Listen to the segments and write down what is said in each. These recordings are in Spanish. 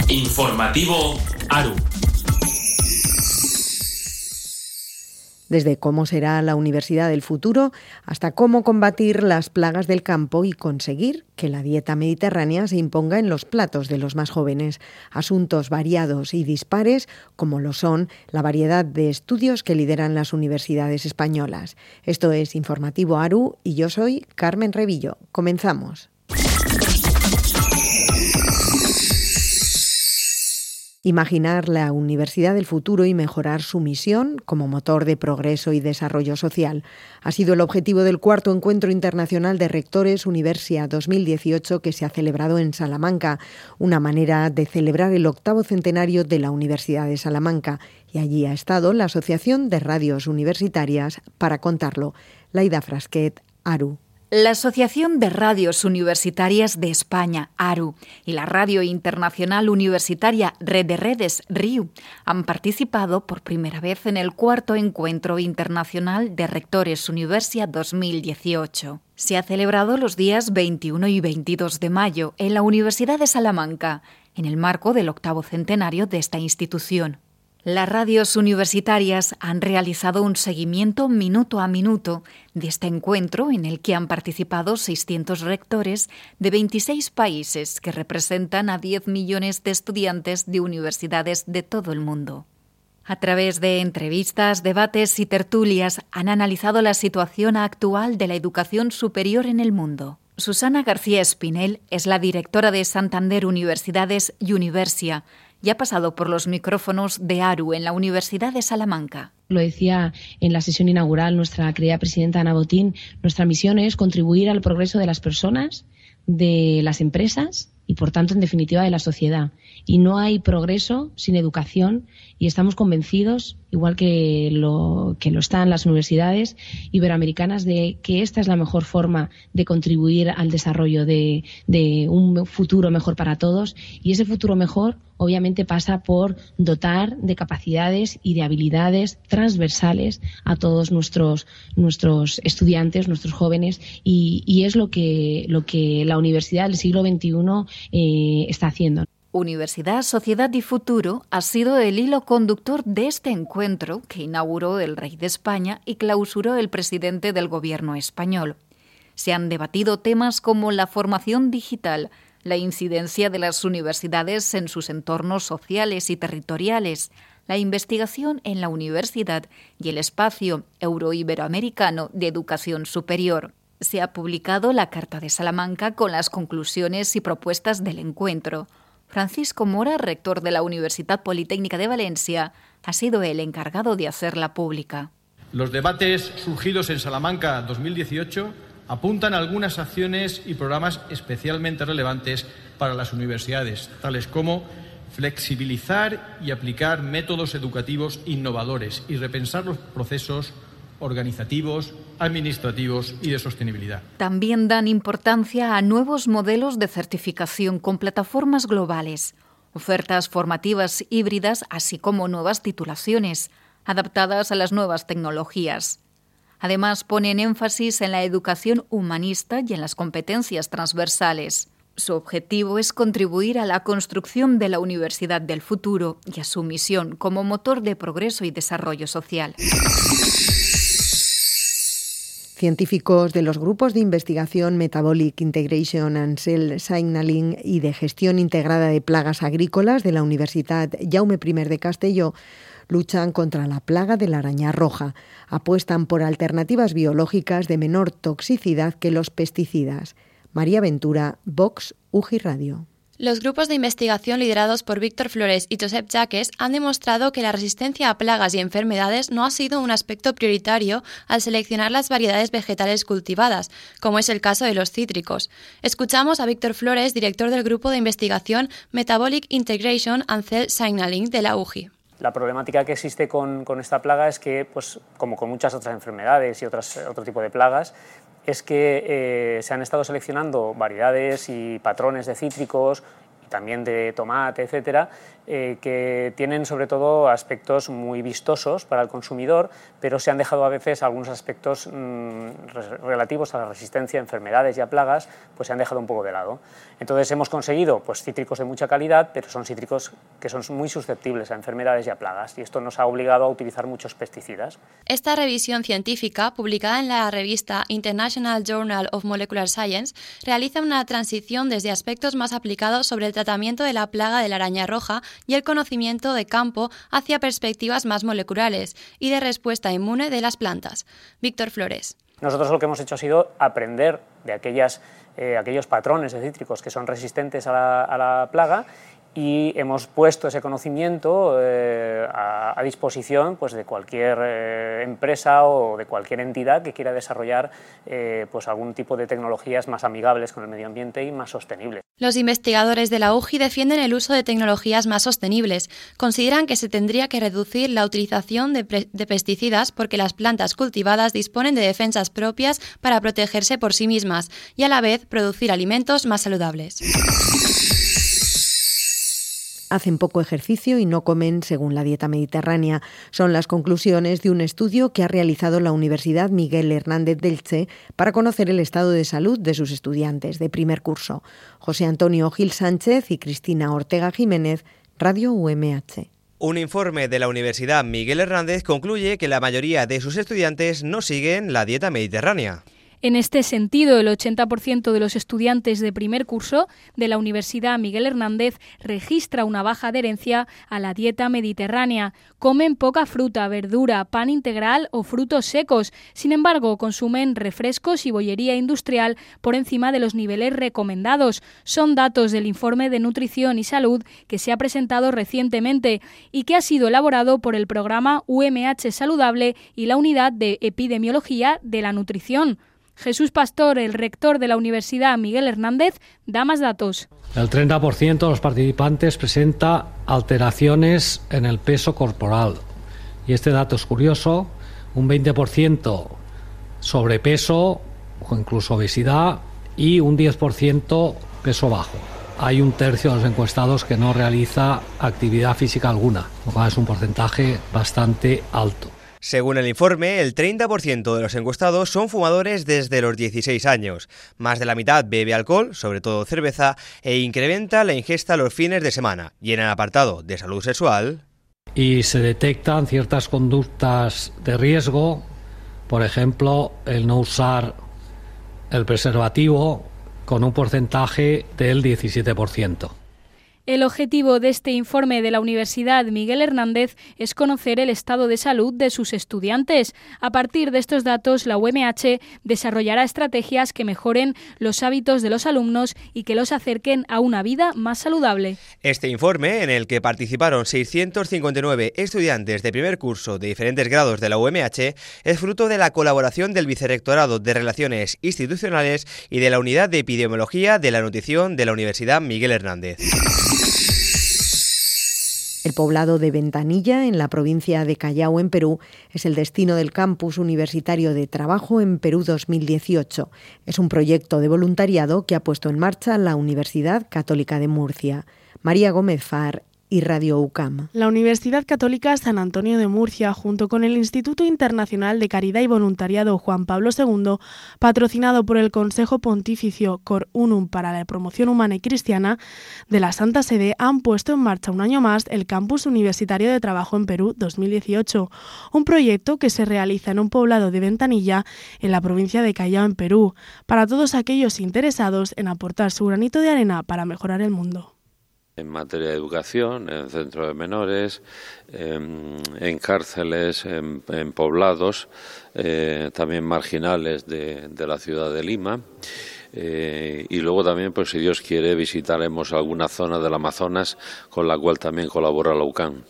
Informativo ARU. Desde cómo será la universidad del futuro hasta cómo combatir las plagas del campo y conseguir que la dieta mediterránea se imponga en los platos de los más jóvenes. Asuntos variados y dispares como lo son la variedad de estudios que lideran las universidades españolas. Esto es Informativo ARU y yo soy Carmen Revillo. Comenzamos. Imaginar la universidad del futuro y mejorar su misión como motor de progreso y desarrollo social ha sido el objetivo del cuarto Encuentro Internacional de Rectores Universia 2018 que se ha celebrado en Salamanca, una manera de celebrar el 8º centenario de la Universidad de Salamanca. Y allí ha estado la Asociación de Radios Universitarias para contarlo. Laida Frasquet, ARU. La Asociación de Radios Universitarias de España, ARU, y la Radio Internacional Universitaria Red de Redes, RIU, han participado por primera vez en el cuarto Encuentro Internacional de Rectores Universia 2018. Se ha celebrado los días 21 y 22 de mayo en la Universidad de Salamanca, en el marco del 8º centenario de esta institución. Las radios universitarias han realizado un seguimiento minuto a minuto de este encuentro en el que han participado 600 rectores de 26 países que representan a 10 millones de estudiantes de universidades de todo el mundo. A través de entrevistas, debates y tertulias han analizado la situación actual de la educación superior en el mundo. Susana García Espinel es la directora de Santander Universidades y Universia, y ha pasado por los micrófonos de ARU en la Universidad de Salamanca. Lo decía en la sesión inaugural nuestra querida presidenta Ana Botín, nuestra misión es contribuir al progreso de las personas, de las empresas y, por tanto, en definitiva, de la sociedad. Y no hay progreso sin educación y estamos convencidos, igual que lo están las universidades iberoamericanas, de que esta es la mejor forma de contribuir al desarrollo de un futuro mejor para todos. Y ese futuro mejor, obviamente, pasa por dotar de capacidades y de habilidades transversales a todos nuestros estudiantes, nuestros jóvenes, y es lo que la universidad del siglo XXI está haciendo. Universidad, Sociedad y Futuro ha sido el hilo conductor de este encuentro que inauguró el Rey de España y clausuró el presidente del Gobierno español. Se han debatido temas como la formación digital, la incidencia de las universidades en sus entornos sociales y territoriales, la investigación en la universidad y el espacio euroiberoamericano de educación superior. Se ha publicado la Carta de Salamanca con las conclusiones y propuestas del encuentro. Francisco Mora, rector de la Universidad Politécnica de Valencia, ha sido el encargado de hacerla pública. Los debates surgidos en Salamanca 2018 apuntan a algunas acciones y programas especialmente relevantes para las universidades, tales como flexibilizar y aplicar métodos educativos innovadores y repensar los procesos organizativos, administrativos y de sostenibilidad. También dan importancia a nuevos modelos de certificación con plataformas globales, ofertas formativas híbridas, así como nuevas titulaciones, adaptadas a las nuevas tecnologías. Además, ponen énfasis en la educación humanista y en las competencias transversales. Su objetivo es contribuir a la construcción de la universidad del futuro y a su misión como motor de progreso y desarrollo social. Científicos de los grupos de investigación Metabolic Integration and Cell Signaling y de gestión integrada de plagas agrícolas de la Universidad Jaume I de Castelló luchan contra la plaga de la araña roja. Apuestan por alternativas biológicas de menor toxicidad que los pesticidas. María Ventura, Vox, UGI Radio. Los grupos de investigación liderados por Víctor Flores y Josep Jaques han demostrado que la resistencia a plagas y enfermedades no ha sido un aspecto prioritario al seleccionar las variedades vegetales cultivadas, como es el caso de los cítricos. Escuchamos a Víctor Flores, director del grupo de investigación Metabolic Integration and Cell Signaling de la UGI. La problemática que existe con esta plaga es que, pues, como con muchas otras enfermedades y otro tipo de plagas, es que se han estado seleccionando variedades y patrones de cítricos también de tomate, etcétera, que tienen sobre todo aspectos muy vistosos para el consumidor, pero se han dejado a veces algunos aspectos relativos a la resistencia a enfermedades y a plagas, pues se han dejado un poco de lado. Entonces hemos conseguido pues, cítricos de mucha calidad, pero son cítricos que son muy susceptibles a enfermedades y a plagas, y esto nos ha obligado a utilizar muchos pesticidas. Esta revisión científica, publicada en la revista International Journal of Molecular Science, realiza una transición desde aspectos más aplicados sobre el tratamiento de la plaga de la araña roja y el conocimiento de campo hacia perspectivas más moleculares y de respuesta inmune de las plantas. Víctor Flores. Nosotros lo que hemos hecho ha sido aprender de aquellos patrones de cítricos que son resistentes a la plaga, y hemos puesto ese conocimiento a disposición pues, de cualquier empresa o de cualquier entidad que quiera desarrollar pues, algún tipo de tecnologías más amigables con el medio ambiente y más sostenibles. Los investigadores de la UJI defienden el uso de tecnologías más sostenibles. Consideran que se tendría que reducir la utilización de pesticidas porque las plantas cultivadas disponen de defensas propias para protegerse por sí mismas y a la vez producir alimentos más saludables. Hacen poco ejercicio y no comen según la dieta mediterránea. Son las conclusiones de un estudio que ha realizado la Universidad Miguel Hernández de Elche para conocer el estado de salud de sus estudiantes de primer curso. José Antonio Gil Sánchez y Cristina Ortega Jiménez, Radio UMH. Un informe de la Universidad Miguel Hernández concluye que la mayoría de sus estudiantes no siguen la dieta mediterránea. En este sentido, el 80% de los estudiantes de primer curso de la Universidad Miguel Hernández registra una baja adherencia a la dieta mediterránea. Comen poca fruta, verdura, pan integral o frutos secos. Sin embargo, consumen refrescos y bollería industrial por encima de los niveles recomendados. Son datos del informe de nutrición y salud que se ha presentado recientemente y que ha sido elaborado por el programa UMH Saludable y la Unidad de Epidemiología de la Nutrición. Jesús Pastor, el rector de la Universidad Miguel Hernández, da más datos. El 30% de los participantes presenta alteraciones en el peso corporal. Y este dato es curioso, un 20% sobrepeso o incluso obesidad y un 10% peso bajo. Hay un tercio de los encuestados que no realiza actividad física alguna, lo cual es un porcentaje bastante alto. Según el informe, el 30% de los encuestados son fumadores desde los 16 años. Más de la mitad bebe alcohol, sobre todo cerveza, e incrementa la ingesta los fines de semana. Y en el apartado de salud sexual... Y se detectan ciertas conductas de riesgo, por ejemplo, el no usar el preservativo con un porcentaje del 17%. El objetivo de este informe de la Universidad Miguel Hernández es conocer el estado de salud de sus estudiantes. A partir de estos datos, la UMH desarrollará estrategias que mejoren los hábitos de los alumnos y que los acerquen a una vida más saludable. Este informe, en el que participaron 659 estudiantes de primer curso de diferentes grados de la UMH, es fruto de la colaboración del Vicerrectorado de Relaciones Institucionales y de la Unidad de Epidemiología de la Nutrición de la Universidad Miguel Hernández. El poblado de Ventanilla, en la provincia de Callao, en Perú, es el destino del Campus Universitario de Trabajo en Perú 2018. Es un proyecto de voluntariado que ha puesto en marcha la Universidad Católica de Murcia. María Gómez Far y Radio UCAM. La Universidad Católica San Antonio de Murcia, junto con el Instituto Internacional de Caridad y Voluntariado Juan Pablo II, patrocinado por el Consejo Pontificio Cor Unum para la Promoción Humana y Cristiana de la Santa Sede, han puesto en marcha un año más el Campus Universitario de Trabajo en Perú 2018, un proyecto que se realiza en un poblado de Ventanilla, en la provincia de Callao, en Perú, para todos aquellos interesados en aportar su granito de arena para mejorar el mundo. En materia de educación, en centros de menores, en cárceles, en poblados, también marginales de la ciudad de Lima. Y luego también, pues si Dios quiere, visitaremos alguna zona del Amazonas con la cual también colabora la UCAM.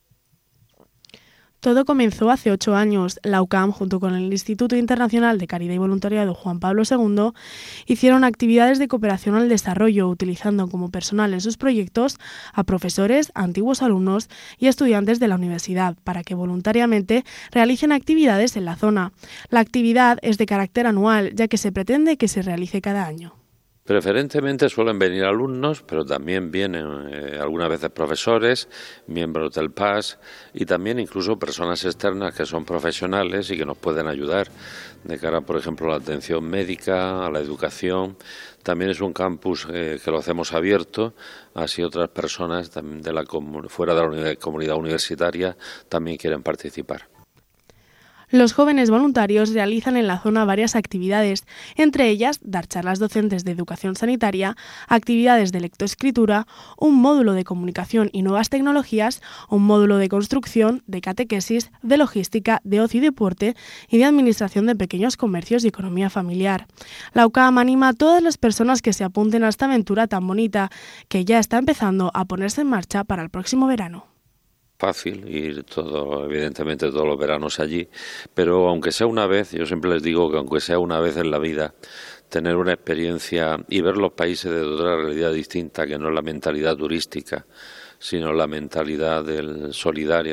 Todo comenzó hace 8 años. La UCAM, junto con el Instituto Internacional de Caridad y Voluntariado Juan Pablo II, hicieron actividades de cooperación al desarrollo, utilizando como personal en sus proyectos a profesores, antiguos alumnos y estudiantes de la universidad, para que voluntariamente realicen actividades en la zona. La actividad es de carácter anual, ya que se pretende que se realice cada año. Preferentemente suelen venir alumnos, pero también vienen algunas veces profesores, miembros del PAS y también incluso personas externas que son profesionales y que nos pueden ayudar de cara, por ejemplo, a la atención médica, a la educación. También es un campus que lo hacemos abierto, así otras personas también fuera de la comunidad universitaria también quieren participar. Los jóvenes voluntarios realizan en la zona varias actividades, entre ellas dar charlas docentes de educación sanitaria, actividades de lectoescritura, un módulo de comunicación y nuevas tecnologías, un módulo de construcción, de catequesis, de logística, de ocio y deporte y de administración de pequeños comercios y economía familiar. La UCAM anima a todas las personas que se apunten a esta aventura tan bonita, que ya está empezando a ponerse en marcha para el próximo verano. Fácil ir evidentemente todos los veranos allí, pero aunque sea una vez, yo siempre les digo que aunque sea una vez en la vida, tener una experiencia y ver los países de otra realidad distinta, que no es la mentalidad turística, sino la mentalidad del solidaria.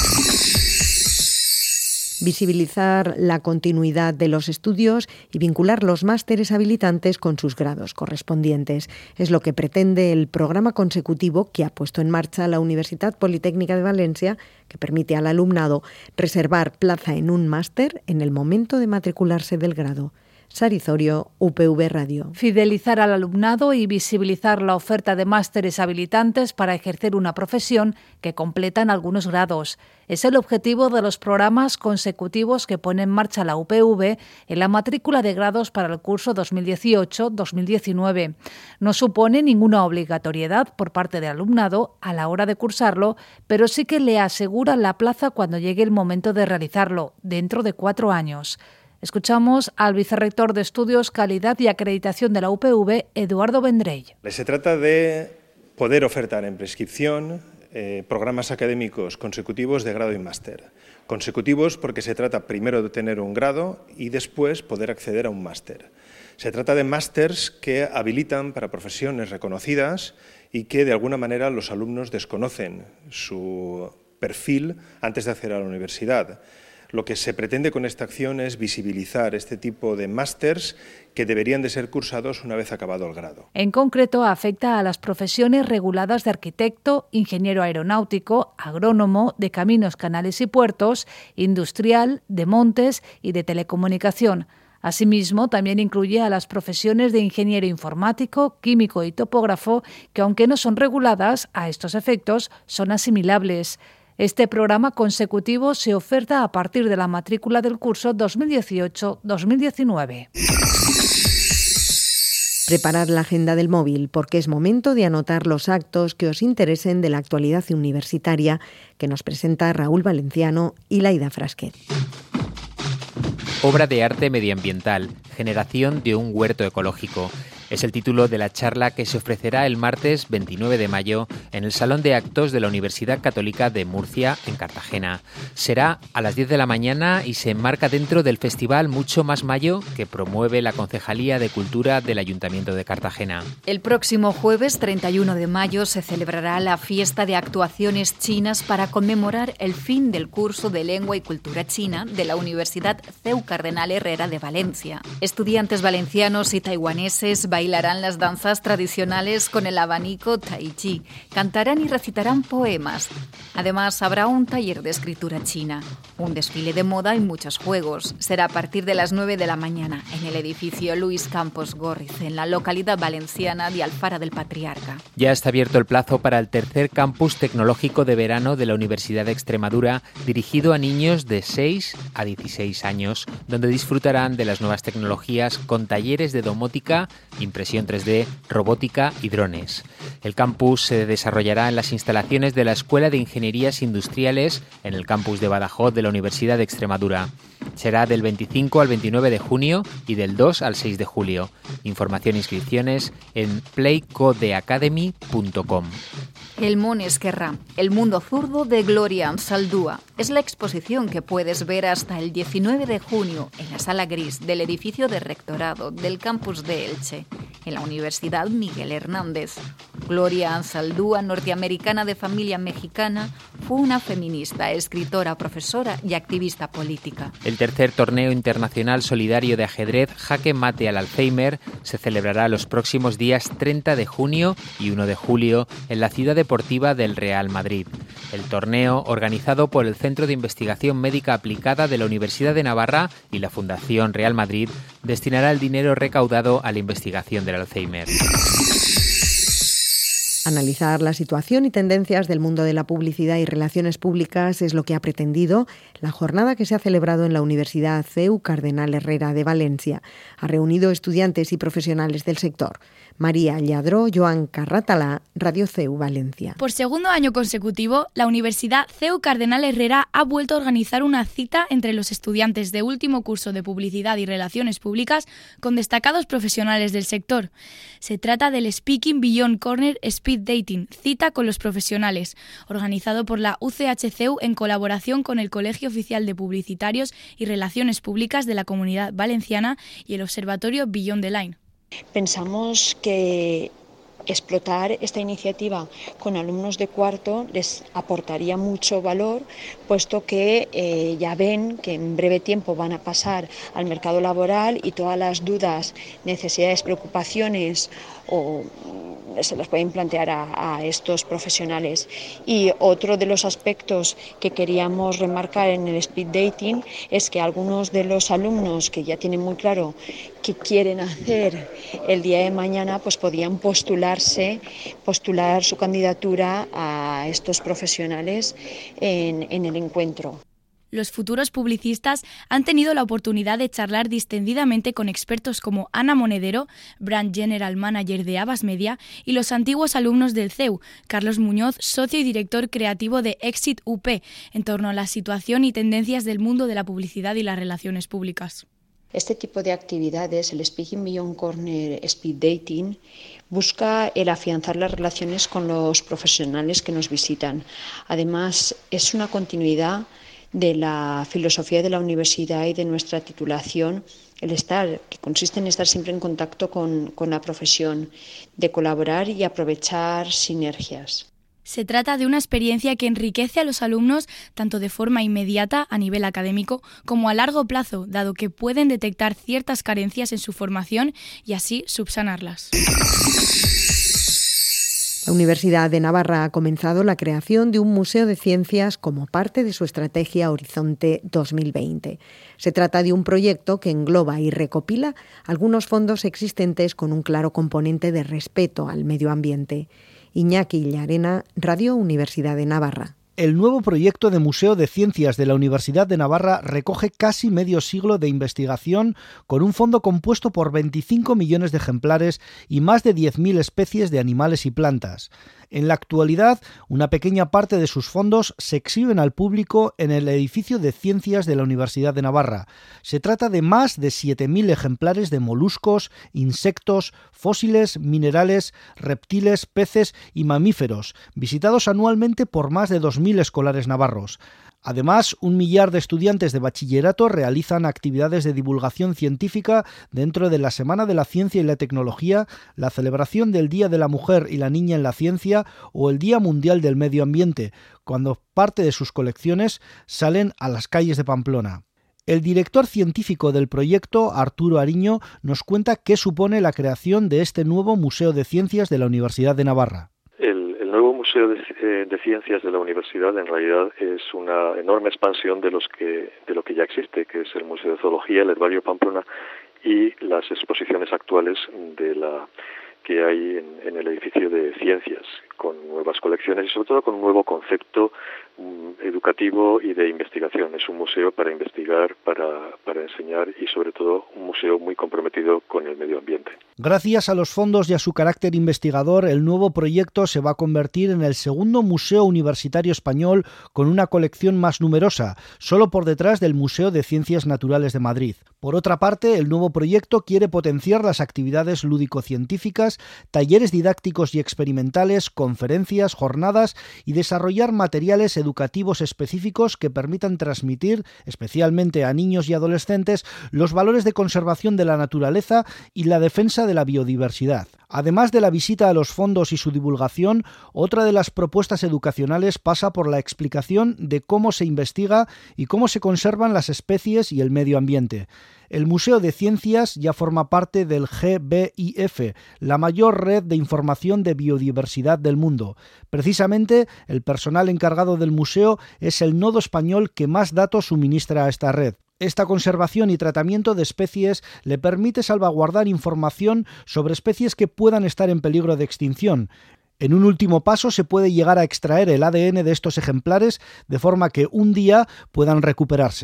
Visibilizar la continuidad de los estudios y vincular los másteres habilitantes con sus grados correspondientes. Es lo que pretende el programa consecutivo que ha puesto en marcha la Universidad Politécnica de Valencia, que permite al alumnado reservar plaza en un máster en el momento de matricularse del grado. Sari Zorio, UPV Radio. Fidelizar al alumnado y visibilizar la oferta de másteres habilitantes para ejercer una profesión que completan algunos grados. Es el objetivo de los programas consecutivos que pone en marcha la UPV en la matrícula de grados para el curso 2018-2019. No supone ninguna obligatoriedad por parte del alumnado a la hora de cursarlo, pero sí que le asegura la plaza cuando llegue el momento de realizarlo, dentro de 4 años. Escuchamos al vicerrector de Estudios, Calidad y Acreditación de la UPV, Eduardo Vendrell. Se trata de poder ofertar en prescripción programas académicos consecutivos de grado y máster. Consecutivos porque se trata primero de tener un grado y después poder acceder a un máster. Se trata de másters que habilitan para profesiones reconocidas y que de alguna manera los alumnos desconocen su perfil antes de acceder a la universidad. Lo que se pretende con esta acción es visibilizar este tipo de másters que deberían de ser cursados una vez acabado el grado. En concreto, afecta a las profesiones reguladas de arquitecto, ingeniero aeronáutico, agrónomo, de caminos, canales y puertos, industrial, de montes y de telecomunicación. Asimismo, también incluye a las profesiones de ingeniero informático, químico y topógrafo, que aunque no son reguladas, a estos efectos son asimilables. Este programa consecutivo se oferta a partir de la matrícula del curso 2018-2019. Preparad la agenda del móvil, porque es momento de anotar los actos que os interesen de la actualidad universitaria que nos presenta Raúl Valenciano y Laida Frasquet. Obra de arte medioambiental, generación de un huerto ecológico. Es el título de la charla que se ofrecerá el martes 29 de mayo en el Salón de Actos de la Universidad Católica de Murcia, en Cartagena. Será a las 10 de la mañana y se enmarca dentro del festival Mucho Más Mayo que promueve la Concejalía de Cultura del Ayuntamiento de Cartagena. El próximo jueves 31 de mayo se celebrará la fiesta de actuaciones chinas para conmemorar el fin del curso de Lengua y Cultura China de la Universidad CEU Cardenal Herrera de Valencia. Estudiantes valencianos y taiwaneses bailarán las danzas tradicionales con el abanico tai chi, cantarán y recitarán poemas. Además, habrá un taller de escritura china, un desfile de moda y muchos juegos. Será a partir de las 9 de la mañana en el edificio Luis Campos Gorriz, en la localidad valenciana de Alfara del Patriarca. Ya está abierto el plazo para el tercer campus tecnológico de verano de la Universidad de Extremadura, dirigido a niños de 6 a 16 años, donde disfrutarán de las nuevas tecnologías con talleres de domótica, impresión 3D, robótica y drones. El campus se desarrollará en las instalaciones de la Escuela de Ingenierías Industriales en el campus de Badajoz de la Universidad de Extremadura. Será del 25 al 29 de junio y del 2 al 6 de julio. Información e inscripciones en playcodeacademy.com. El Món Esquerrà, el mundo zurdo de Gloria Ansaldúa. Es la exposición que puedes ver hasta el 19 de junio en la Sala Gris del edificio de rectorado del campus de Elche, en la Universidad Miguel Hernández. Gloria Ansaldúa, norteamericana de familia mexicana, fue una feminista, escritora, profesora y activista política. El tercer torneo internacional solidario de ajedrez Jaque Mate al Alzheimer se celebrará los próximos días 30 de junio y 1 de julio en la ciudad deportiva del Real Madrid. El torneo, organizado por el Centro de Investigación Médica Aplicada de la Universidad de Navarra y la Fundación Real Madrid, destinará el dinero recaudado a la investigación del Alzheimer. Analizar la situación y tendencias del mundo de la publicidad y relaciones públicas es lo que ha pretendido la jornada que se ha celebrado en la Universidad CEU Cardenal Herrera de Valencia. Ha reunido estudiantes y profesionales del sector. María Lladró, Joan Carratalá, Radio CEU Valencia. Por segundo año consecutivo, la Universidad CEU Cardenal Herrera ha vuelto a organizar una cita entre los estudiantes de último curso de Publicidad y Relaciones Públicas con destacados profesionales del sector. Se trata del Speaking Beyond Corner Speed Dating, cita con los profesionales, organizado por la UCH-CEU en colaboración con el Colegio Oficial de Publicitarios y Relaciones Públicas de la Comunidad Valenciana y el Observatorio Beyond the Line. Pensamos que explotar esta iniciativa con alumnos de cuarto les aportaría mucho valor, puesto que ya ven que en breve tiempo van a pasar al mercado laboral y todas las dudas, necesidades, preocupaciones se las pueden plantear a estos profesionales. Y otro de los aspectos que queríamos remarcar en el speed dating es que algunos de los alumnos que ya tienen muy claro qué quieren hacer el día de mañana, pues podían postular su candidatura a estos profesionales en el encuentro. Los futuros publicistas han tenido la oportunidad de charlar distendidamente con expertos como Ana Monedero, Brand General Manager de Abas Media, y los antiguos alumnos del CEU, Carlos Muñoz, socio y director creativo de Exit UP, en torno a la situación y tendencias del mundo de la publicidad y las relaciones públicas. Este tipo de actividades, el Speaking Beyond Corner Speed Dating, busca el afianzar las relaciones con los profesionales que nos visitan. Además, es una continuidad de la filosofía de la universidad y de nuestra titulación, que consiste en estar siempre en contacto con la profesión, de colaborar y aprovechar sinergias. Se trata de una experiencia que enriquece a los alumnos tanto de forma inmediata a nivel académico como a largo plazo, dado que pueden detectar ciertas carencias en su formación y así subsanarlas. La Universidad de Navarra ha comenzado la creación de un museo de ciencias como parte de su estrategia Horizonte 2020. Se trata de un proyecto que engloba y recopila algunos fondos existentes con un claro componente de respeto al medio ambiente. Iñaki Llarena, Radio Universidad de Navarra. El nuevo proyecto de Museo de Ciencias de la Universidad de Navarra recoge casi medio siglo de investigación con un fondo compuesto por 25 millones de ejemplares y más de 10.000 especies de animales y plantas. En la actualidad, una pequeña parte de sus fondos se exhiben al público en el edificio de Ciencias de la Universidad de Navarra. Se trata de más de 7.000 ejemplares de moluscos, insectos, fósiles, minerales, reptiles, peces y mamíferos, visitados anualmente por más de 2.000 escolares navarros. Además, 1 millar de estudiantes de bachillerato realizan actividades de divulgación científica dentro de la Semana de la Ciencia y la Tecnología, la celebración del Día de la Mujer y la Niña en la Ciencia o el Día Mundial del Medio Ambiente, cuando parte de sus colecciones salen a las calles de Pamplona. El director científico del proyecto, Arturo Ariño, nos cuenta qué supone la creación de este nuevo Museo de Ciencias de la Universidad de Navarra. El nuevo Museo de Ciencias de la Universidad en realidad es una enorme expansión de lo que ya existe, que es el Museo de Zoología, el Herbario Pamplona y las exposiciones actuales que hay en el edificio de Ciencias, con nuevas colecciones y sobre todo con un nuevo concepto educativo y de investigación. Es un museo para investigar, para enseñar y sobre todo un museo muy comprometido con el medio ambiente. Gracias a los fondos y a su carácter investigador, el nuevo proyecto se va a convertir en el segundo museo universitario español con una colección más numerosa, solo por detrás del Museo de Ciencias Naturales de Madrid. Por otra parte, el nuevo proyecto quiere potenciar las actividades lúdico-científicas, talleres didácticos y experimentales, conferencias, jornadas y desarrollar materiales educativos específicos que permitan transmitir, especialmente a niños y adolescentes, los valores de conservación de la naturaleza y la defensa de la biodiversidad. Además de la visita a los fondos y su divulgación, otra de las propuestas educacionales pasa por la explicación de cómo se investiga y cómo se conservan las especies y el medio ambiente. El Museo de Ciencias ya forma parte del GBIF, la mayor red de información de biodiversidad del mundo. Precisamente, el personal encargado del museo es el nodo español que más datos suministra a esta red. Esta conservación y tratamiento de especies le permite salvaguardar información sobre especies que puedan estar en peligro de extinción. En un último paso se puede llegar a extraer el ADN de estos ejemplares de forma que un día puedan recuperarse.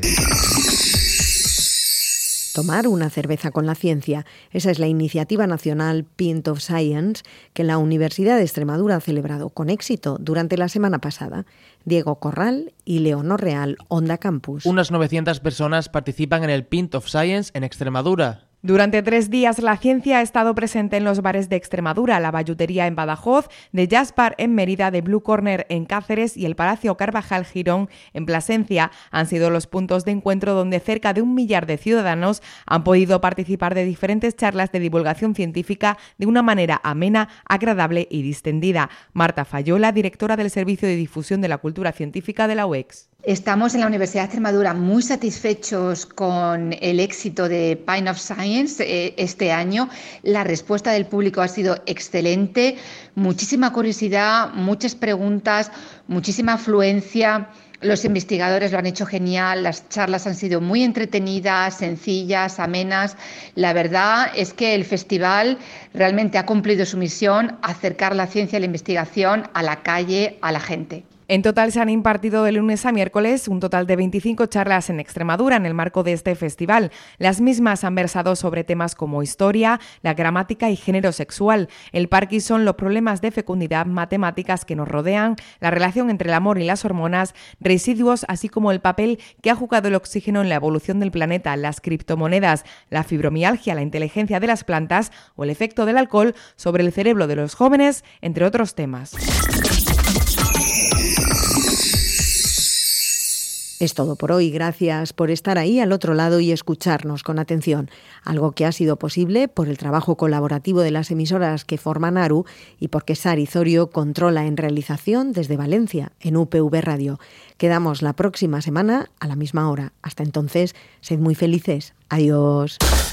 Tomar una cerveza con la ciencia. Esa es la iniciativa nacional Pint of Science que la Universidad de Extremadura ha celebrado con éxito durante la semana pasada. Diego Corral y Leonor Real, Onda Campus. Unas 900 personas participan en el Pint of Science en Extremadura. Durante 3 días la ciencia ha estado presente en los bares de Extremadura, la Bayutería en Badajoz, de Jazz Bar en Mérida, de Blue Corner en Cáceres y el Palacio Carvajal Girón en Plasencia. Han sido los puntos de encuentro donde cerca de 1 millar de ciudadanos han podido participar de diferentes charlas de divulgación científica de una manera amena, agradable y distendida. Marta Fayola, directora del Servicio de Difusión de la Cultura Científica de la UEX. Estamos en la Universidad de Extremadura muy satisfechos con el éxito de Pint of Science este año. La respuesta del público ha sido excelente, muchísima curiosidad, muchas preguntas, muchísima afluencia. Los investigadores lo han hecho genial, las charlas han sido muy entretenidas, sencillas, amenas. La verdad es que el festival realmente ha cumplido su misión, acercar la ciencia y la investigación a la calle, a la gente. En total se han impartido de lunes a miércoles un total de 25 charlas en Extremadura en el marco de este festival. Las mismas han versado sobre temas como historia, la gramática y género sexual, el Parkinson, los problemas de fecundidad, matemáticas que nos rodean, la relación entre el amor y las hormonas, residuos, así como el papel que ha jugado el oxígeno en la evolución del planeta, las criptomonedas, la fibromialgia, la inteligencia de las plantas o el efecto del alcohol sobre el cerebro de los jóvenes, entre otros temas. Es todo por hoy. Gracias por estar ahí al otro lado y escucharnos con atención. Algo que ha sido posible por el trabajo colaborativo de las emisoras que forman ARU y porque Sari Zorio controla en realización desde Valencia, en UPV Radio. Quedamos la próxima semana a la misma hora. Hasta entonces, sed muy felices. Adiós.